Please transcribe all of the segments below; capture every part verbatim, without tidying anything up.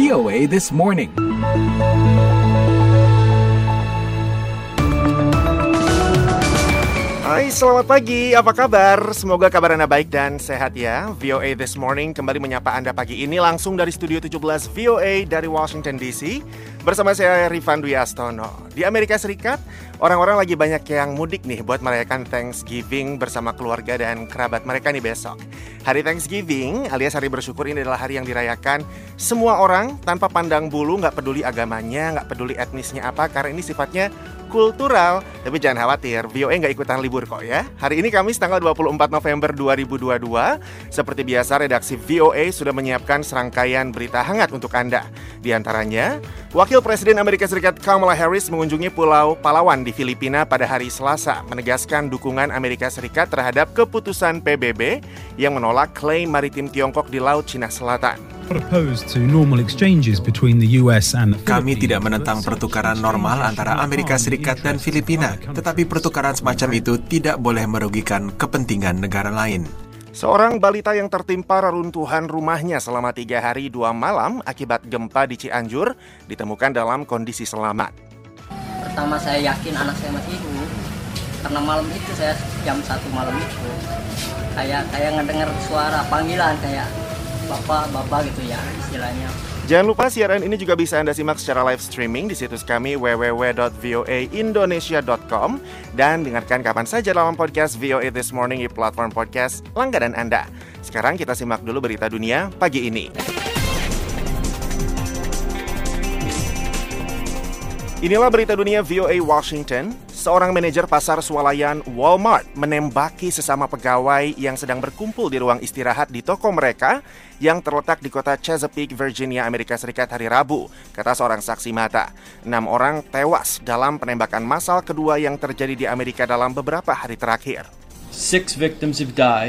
V O A This Morning. Hai, selamat pagi, apa kabar? Semoga kabar Anda baik dan sehat ya. V O A This Morning kembali menyapa Anda pagi ini langsung dari Studio tujuh belas V O A dari Washington D C. Bersama saya Rifan Dwi Astono. Di Amerika Serikat, orang-orang lagi banyak yang mudik nih buat merayakan Thanksgiving bersama keluarga dan kerabat mereka nih besok. Hari Thanksgiving alias hari bersyukur ini adalah hari yang dirayakan semua orang tanpa pandang bulu, gak peduli agamanya, gak peduli etnisnya apa, karena ini sifatnya kultural. Tapi jangan khawatir, V O A gak ikutan libur kok ya. Hari ini Kamis tanggal dua puluh empat November dua ribu dua puluh dua. Seperti biasa redaksi V O A sudah menyiapkan serangkaian berita hangat untuk Anda. Di antaranya, Wakil Presiden Amerika Serikat Kamala Harris mengunjungi Pulau Palawan di Filipina pada hari Selasa, menegaskan dukungan Amerika Serikat terhadap keputusan P B B yang menolak klaim maritim Tiongkok di Laut Cina Selatan. Kami tidak menentang pertukaran normal antara Amerika Serikat dan Filipina, tetapi pertukaran semacam itu tidak boleh merugikan kepentingan negara lain. Seorang balita yang tertimpa reruntuhan rumahnya selama tiga hari dua malam akibat gempa di Cianjur ditemukan dalam kondisi selamat. Pertama saya yakin anak saya masih hidup, karena malam itu saya jam satu malam itu kayak kayak ngedengar suara panggilan kayak bapak bapak gitu ya istilahnya. Jangan lupa siaran ini juga bisa Anda simak secara live streaming di situs kami w w w dot v o a indonesia dot com dan dengarkan kapan saja dalam podcast V O A This Morning di platform podcast langganan Anda. Sekarang kita simak dulu berita dunia pagi ini. Inilah berita dunia V O A Washington. Seorang manajer pasar swalayan Walmart menembaki sesama pegawai yang sedang berkumpul di ruang istirahat di toko mereka yang terletak di kota Chesapeake, Virginia, Amerika Serikat hari Rabu, kata seorang saksi mata. Enam orang tewas dalam penembakan massal kedua yang terjadi di Amerika dalam beberapa hari terakhir. Six victims have died.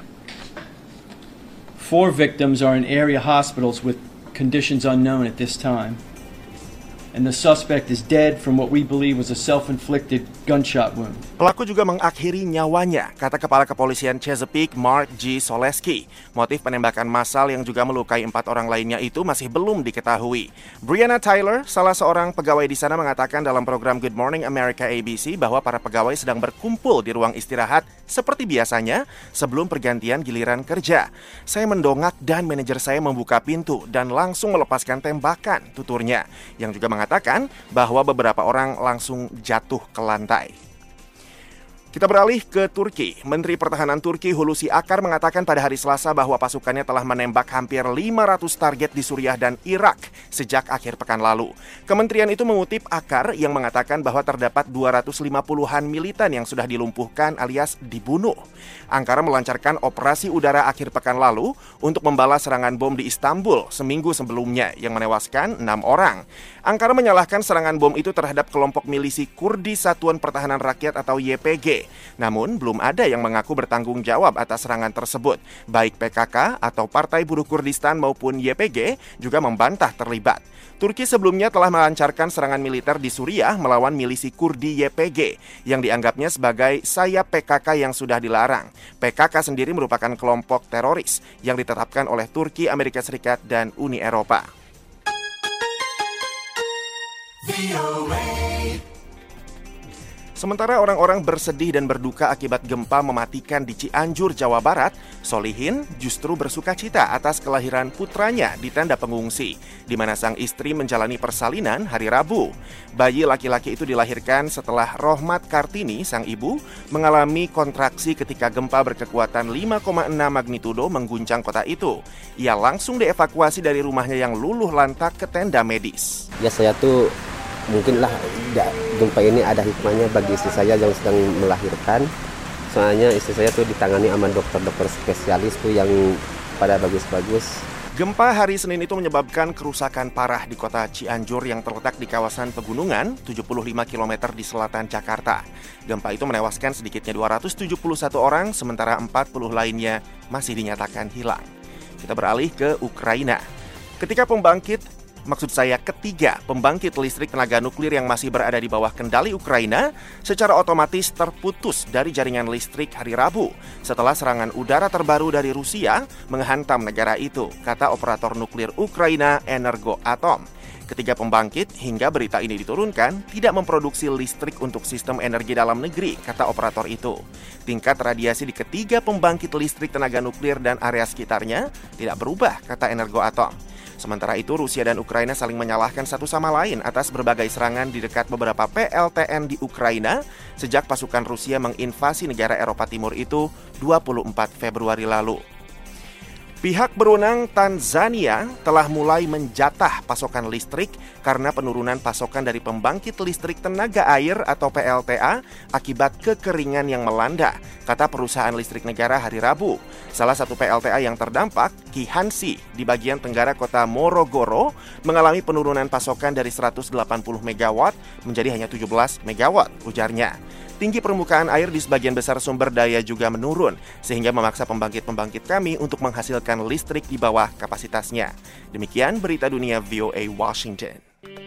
Four victims are in area hospitals with conditions unknown at this time. And the suspect is dead from what we believe was a self-inflicted gunshot wound. Pelaku juga mengakhiri nyawanya, kata Kepala Kepolisian Chesapeake Mark G. Soleski. Motif penembakan massal yang juga melukai empat orang lainnya itu masih belum diketahui. Breonna Taylor, salah seorang pegawai di sana, mengatakan dalam program Good Morning America A B C bahwa para pegawai sedang berkumpul di ruang istirahat seperti biasanya sebelum pergantian giliran kerja. Saya mendongak dan manajer saya membuka pintu dan langsung melepaskan tembakan, tuturnya, yang juga mengatakan Mengatakan bahwa beberapa orang langsung jatuh ke lantai. Kita beralih ke Turki. Menteri Pertahanan Turki Hulusi Akar mengatakan pada hari Selasa bahwa pasukannya telah menembak hampir lima ratus target di Suriah dan Irak sejak akhir pekan lalu. Kementerian itu mengutip Akar yang mengatakan bahwa terdapat dua ratus lima puluhan militan yang sudah dilumpuhkan alias dibunuh. Ankara melancarkan operasi udara akhir pekan lalu untuk membalas serangan bom di Istanbul seminggu sebelumnya yang menewaskan enam orang. Ankara menyalahkan serangan bom itu terhadap kelompok milisi Kurdi Satuan Pertahanan Rakyat atau Y P G. Namun, belum ada yang mengaku bertanggung jawab atas serangan tersebut. Baik P K K atau Partai Buruh Kurdistan maupun Y P G juga membantah terlibat. Turki sebelumnya telah melancarkan serangan militer di Suriah melawan milisi Kurdi Y P G yang dianggapnya sebagai sayap P K K yang sudah dilarang. P K K sendiri merupakan kelompok teroris yang ditetapkan oleh Turki, Amerika Serikat, dan Uni Eropa. Sementara orang-orang bersedih dan berduka akibat gempa mematikan di Cianjur, Jawa Barat, Solihin justru bersuka cita atas kelahiran putranya di tenda pengungsi, di mana sang istri menjalani persalinan hari Rabu. Bayi laki-laki itu dilahirkan setelah Rohmat Kartini, sang ibu, mengalami kontraksi ketika gempa berkekuatan lima koma enam magnitudo mengguncang kota itu. Ia langsung dievakuasi dari rumahnya yang luluh lantak ke tenda medis. Ya saya tuh mungkinlah gempa ini ada hikmahnya bagi istri saya yang sedang melahirkan. Soalnya istri saya tuh ditangani sama dokter-dokter spesialis tuh yang pada bagus-bagus. Gempa hari Senin itu menyebabkan kerusakan parah di kota Cianjur yang terletak di kawasan pegunungan tujuh puluh lima kilometer di selatan Jakarta. Gempa itu menewaskan sedikitnya dua ratus tujuh puluh satu orang, sementara empat puluh lainnya masih dinyatakan hilang. Kita beralih ke Ukraina. Ketika pembangkit maksud saya ketiga pembangkit listrik tenaga nuklir yang masih berada di bawah kendali Ukraina secara otomatis terputus dari jaringan listrik hari Rabu setelah serangan udara terbaru dari Rusia menghantam negara itu, kata operator nuklir Ukraina Energoatom. Ketiga pembangkit hingga berita ini diturunkan tidak memproduksi listrik untuk sistem energi dalam negeri, kata operator itu. Tingkat radiasi di ketiga pembangkit listrik tenaga nuklir dan area sekitarnya tidak berubah, kata Energoatom. Sementara itu, Rusia dan Ukraina saling menyalahkan satu sama lain atas berbagai serangan di dekat beberapa P L T N di Ukraina sejak pasukan Rusia menginvasi negara Eropa Timur itu dua puluh empat Februari lalu. Pihak berwenang Tanzania telah mulai menjatah pasokan listrik karena penurunan pasokan dari pembangkit listrik tenaga air atau P L T A akibat kekeringan yang melanda, kata perusahaan listrik negara hari Rabu. Salah satu P L T A yang terdampak, Kihansi, di bagian tenggara kota Morogoro, mengalami penurunan pasokan dari seratus delapan puluh megawatt menjadi hanya tujuh belas megawatt, ujarnya. Tinggi permukaan air di sebagian besar sumber daya juga menurun, sehingga memaksa pembangkit-pembangkit kami untuk menghasilkan listrik di bawah kapasitasnya. Demikian berita dunia V O A Washington.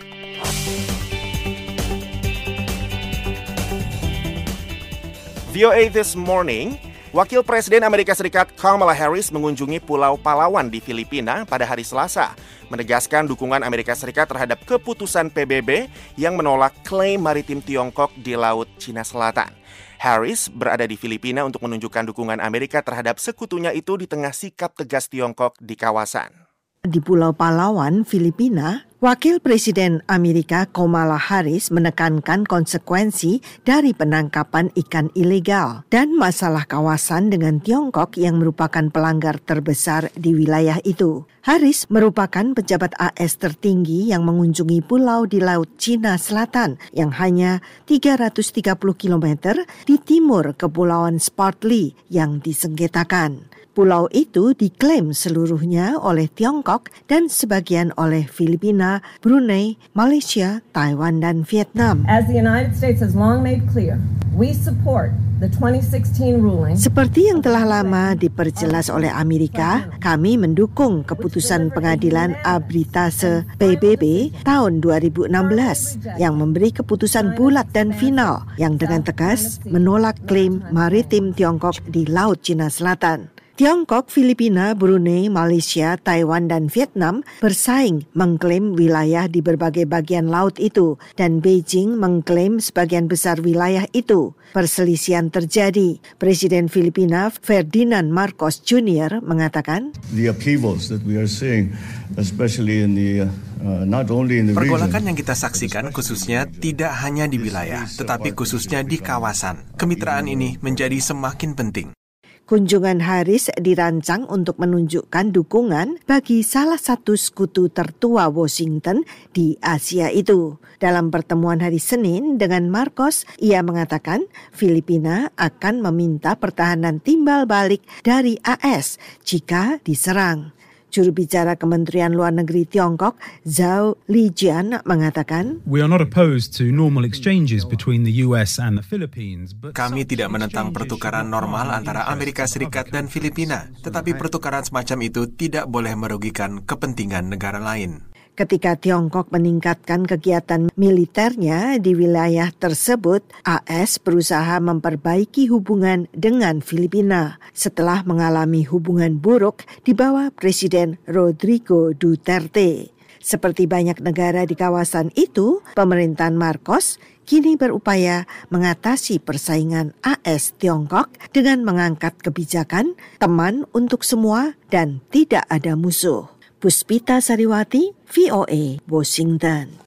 V O A This Morning, Wakil Presiden Amerika Serikat Kamala Harris mengunjungi Pulau Palawan di Filipina pada hari Selasa, menegaskan dukungan Amerika Serikat terhadap keputusan P B B yang menolak klaim maritim Tiongkok di Laut Cina Selatan. Harris berada di Filipina untuk menunjukkan dukungan Amerika terhadap sekutunya itu di tengah sikap tegas Tiongkok di kawasan. Di Pulau Palawan, Filipina, Wakil Presiden Amerika Kamala Harris menekankan konsekuensi dari penangkapan ikan ilegal dan masalah kawasan dengan Tiongkok yang merupakan pelanggar terbesar di wilayah itu. Harris merupakan pejabat A S tertinggi yang mengunjungi pulau di Laut Cina Selatan yang hanya tiga ratus tiga puluh kilometer di timur Kepulauan Spratly yang disengketakan. Pulau itu diklaim seluruhnya oleh Tiongkok dan sebagian oleh Filipina, Brunei, Malaysia, Taiwan, dan Vietnam. As the United States has long made clear, we support the twenty sixteen ruling. Seperti yang telah lama diperjelas oleh Amerika, kami mendukung keputusan pengadilan Arbitrase P B B tahun dua ribu enam belas yang memberi keputusan bulat dan final yang dengan tegas menolak klaim maritim Tiongkok di Laut Cina Selatan. Tiongkok, Filipina, Brunei, Malaysia, Taiwan, dan Vietnam bersaing mengklaim wilayah di berbagai bagian laut itu dan Beijing mengklaim sebagian besar wilayah itu. Perselisihan terjadi. Presiden Filipina Ferdinand Marcos Junior mengatakan, The upheavals that we are seeing, especially in the uh, not only in the region. Pergolakan yang kita saksikan khususnya tidak hanya di wilayah, tetapi khususnya di kawasan. Kemitraan ini menjadi semakin penting. Kunjungan Harris dirancang untuk menunjukkan dukungan bagi salah satu sekutu tertua Washington di Asia itu. Dalam pertemuan hari Senin dengan Marcos, ia mengatakan Filipina akan meminta pertahanan timbal balik dari A S jika diserang. Juru bicara Kementerian Luar Negeri Tiongkok, Zhao Lijian, mengatakan, We are not opposed to normal exchanges between the U S and the Philippines. But Kami tidak menentang pertukaran normal antara Amerika Serikat dan Filipina, tetapi pertukaran semacam itu tidak boleh merugikan kepentingan negara lain. Ketika Tiongkok meningkatkan kegiatan militernya di wilayah tersebut, A S berusaha memperbaiki hubungan dengan Filipina setelah mengalami hubungan buruk di bawah Presiden Rodrigo Duterte. Seperti banyak negara di kawasan itu, pemerintahan Marcos kini berupaya mengatasi persaingan A S Tiongkok dengan mengangkat kebijakan teman untuk semua dan tidak ada musuh. Puspita Sariwati, V O A, Washington.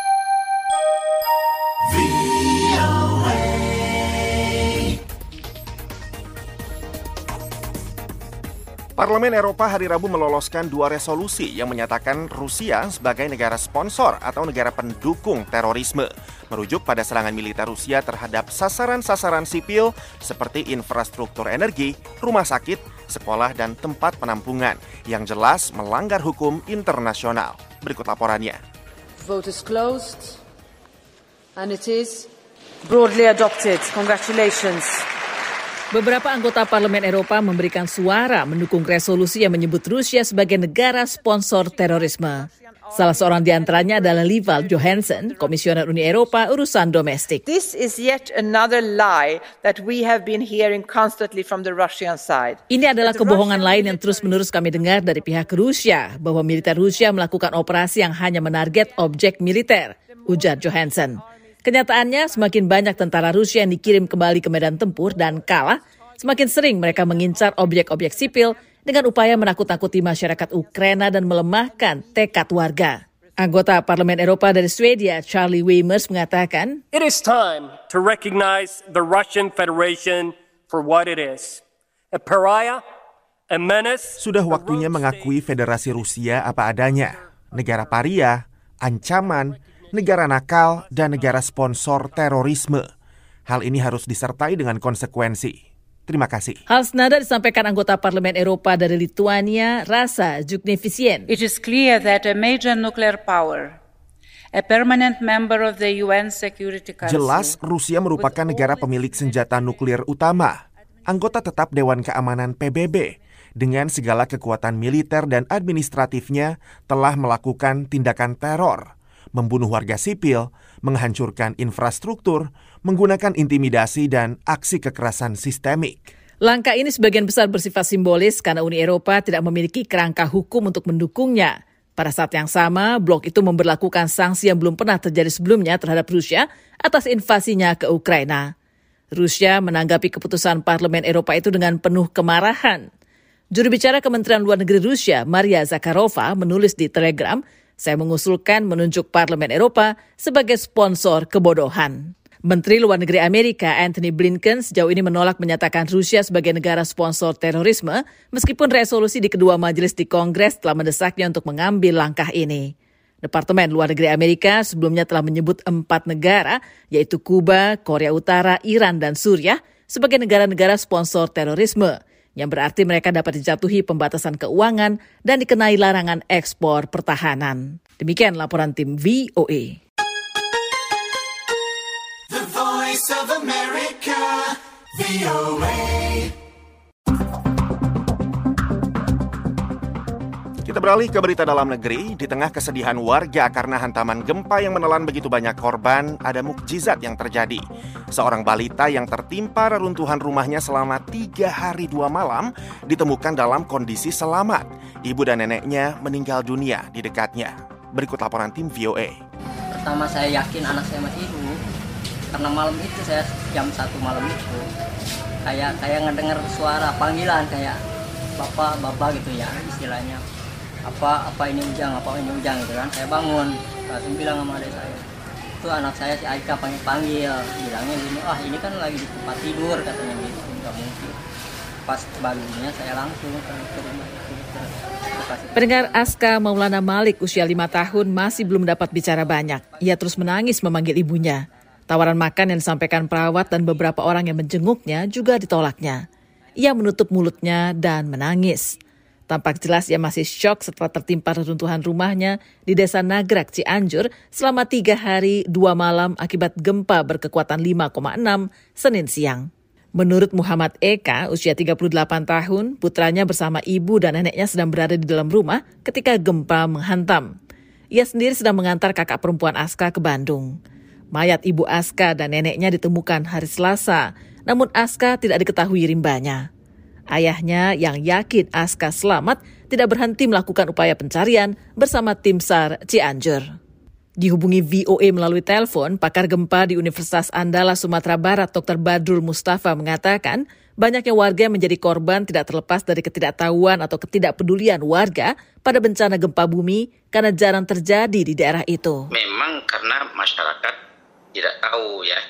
Parlemen Eropa hari Rabu meloloskan dua resolusi yang menyatakan Rusia sebagai negara sponsor atau negara pendukung terorisme, merujuk pada serangan militer Rusia terhadap sasaran-sasaran sipil seperti infrastruktur energi, rumah sakit, sekolah, dan tempat penampungan yang jelas melanggar hukum internasional. Berikut laporannya. Vote is closed and it is broadly adopted. Congratulations. Beberapa anggota Parlemen Eropa memberikan suara mendukung resolusi yang menyebut Rusia sebagai negara sponsor terorisme. Salah seorang di antaranya adalah Lival Johansson, Komisioner Uni Eropa urusan domestik. This is yet another lie that we have been hearing constantly from the Russian side. Ini adalah kebohongan lain yang terus-menerus kami dengar dari pihak Rusia, bahwa militer Rusia melakukan operasi yang hanya menarget objek militer, ujar Johansson. Kenyataannya, semakin banyak tentara Rusia yang dikirim kembali ke medan tempur dan kalah, semakin sering mereka mengincar objek-objek sipil dengan upaya menakut-nakuti masyarakat Ukraina dan melemahkan tekad warga. Anggota Parlemen Eropa dari Swedia, Charlie Weimers, mengatakan, It is time to recognize the Russian Federation for what it is. A pariah, a menace. Sudah waktunya mengakui Federasi Rusia apa adanya. Negara paria, ancaman, negara nakal, dan negara sponsor terorisme. Hal ini harus disertai dengan konsekuensi. Terima kasih. Hal senada disampaikan anggota Parlemen Eropa dari Lituania, Rasa Juknevičienė. It is clear that a major nuclear power, a permanent member of the U N Security Council. Jelas Rusia merupakan negara pemilik senjata nuklir utama, anggota tetap Dewan Keamanan P B B, dengan segala kekuatan militer dan administratifnya telah melakukan tindakan teror, membunuh warga sipil, menghancurkan infrastruktur, menggunakan intimidasi dan aksi kekerasan sistemik. Langkah ini sebagian besar bersifat simbolis karena Uni Eropa tidak memiliki kerangka hukum untuk mendukungnya. Pada saat yang sama, blok itu memberlakukan sanksi yang belum pernah terjadi sebelumnya terhadap Rusia atas invasinya ke Ukraina. Rusia menanggapi keputusan Parlemen Eropa itu dengan penuh kemarahan. Juru bicara Kementerian Luar Negeri Rusia, Maria Zakharova, menulis di Telegram, saya mengusulkan menunjuk Parlemen Eropa sebagai sponsor kebodohan. Menteri Luar Negeri Amerika Antony Blinken sejauh ini menolak menyatakan Rusia sebagai negara sponsor terorisme, meskipun resolusi di kedua majelis di Kongres telah mendesaknya untuk mengambil langkah ini. Departemen Luar Negeri Amerika sebelumnya telah menyebut empat negara, yaitu Kuba, Korea Utara, Iran, dan Suriah, sebagai negara-negara sponsor terorisme, yang berarti mereka dapat dijatuhi pembatasan keuangan dan dikenai larangan ekspor pertahanan. Demikian laporan tim V O A. The Voice of America, V O A. Kita beralih ke berita dalam negeri. Di tengah kesedihan warga karena hantaman gempa yang menelan begitu banyak korban, ada mukjizat yang terjadi. Seorang balita yang tertimpa reruntuhan rumahnya selama tiga hari dua malam ditemukan dalam kondisi selamat. Ibu dan neneknya meninggal dunia di dekatnya. Berikut laporan tim V O A. Pertama saya yakin anak saya masih hidup, karena malam itu saya jam satu malam itu kayak kayak ngedengar suara panggilan kayak bapak bapak gitu ya istilahnya. apa apa ini Ujang, apa ini Ujang gitu kan. Saya bangun, langsung bilang sama adik saya, itu anak saya si Aika panggil-panggil, bilangnya gini, ah ini kan lagi di tempat tidur katanya gitu, nggak mungkin. Pas baginya saya langsung ke, ke rumah itu. Pendengar, Aska Maulana Malik usia lima tahun masih belum dapat bicara banyak. Ia terus menangis memanggil ibunya. Tawaran makan yang disampaikan perawat dan beberapa orang yang menjenguknya juga ditolaknya. Ia menutup mulutnya dan menangis. Tampak jelas ia masih syok setelah tertimpa reruntuhan rumahnya di Desa Nagrak, Cianjur selama tiga hari dua malam akibat gempa berkekuatan lima koma enam Senin siang. Menurut Muhammad Eka, usia tiga puluh delapan tahun, putranya bersama ibu dan neneknya sedang berada di dalam rumah ketika gempa menghantam. Ia sendiri sedang mengantar kakak perempuan Aska ke Bandung. Mayat ibu Aska dan neneknya ditemukan hari Selasa, namun Aska tidak diketahui rimbanya. Ayahnya yang yakin Aska selamat tidak berhenti melakukan upaya pencarian bersama tim SAR Cianjur. Dihubungi V O A melalui telepon, pakar gempa di Universitas Andalas Sumatera Barat Doktor Badrul Mustafa mengatakan banyaknya warga yang menjadi korban tidak terlepas dari ketidaktahuan atau ketidakpedulian warga pada bencana gempa bumi karena jarang terjadi di daerah itu. Memang karena masyarakat tidak tahu ya,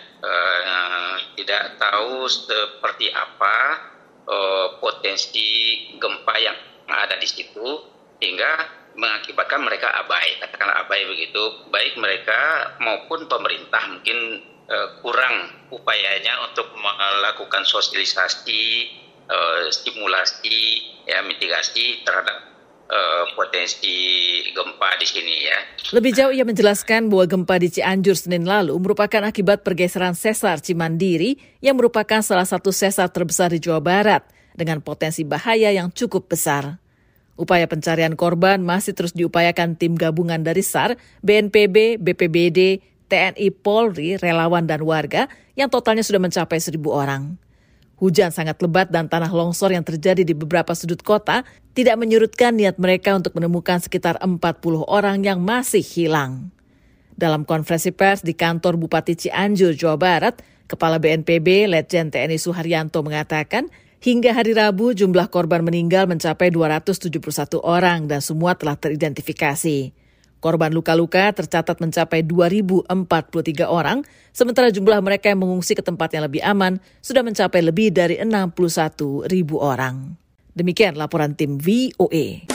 uh, tidak tahu seperti apa Uh, potensi gempa yang ada di situ hingga mengakibatkan mereka abai, katakanlah abai begitu, baik mereka maupun pemerintah mungkin uh, kurang upayanya untuk melakukan sosialisasi, uh, stimulasi, ya mitigasi terhadap uh, potensi gempa di sini ya. Lebih jauh ia menjelaskan bahwa gempa di Cianjur Senin lalu merupakan akibat pergeseran sesar Cimandiri yang merupakan salah satu sesar terbesar di Jawa Barat dengan potensi bahaya yang cukup besar. Upaya pencarian korban masih terus diupayakan tim gabungan dari S A R, B N P B, B P B D, T N I, Polri, relawan dan warga yang totalnya sudah mencapai seribu orang. Hujan sangat lebat dan tanah longsor yang terjadi di beberapa sudut kota tidak menyurutkan niat mereka untuk menemukan sekitar empat puluh orang yang masih hilang. Dalam konferensi pers di kantor Bupati Cianjur, Jawa Barat, Kepala B N P B, Letjen T N I Suharyanto mengatakan, hingga hari Rabu jumlah korban meninggal mencapai dua ratus tujuh puluh satu orang dan semua telah teridentifikasi. Korban luka-luka tercatat mencapai dua ribu empat puluh tiga orang, sementara jumlah mereka yang mengungsi ke tempat yang lebih aman sudah mencapai lebih dari enam puluh satu ribu orang. Demikian laporan tim V O A.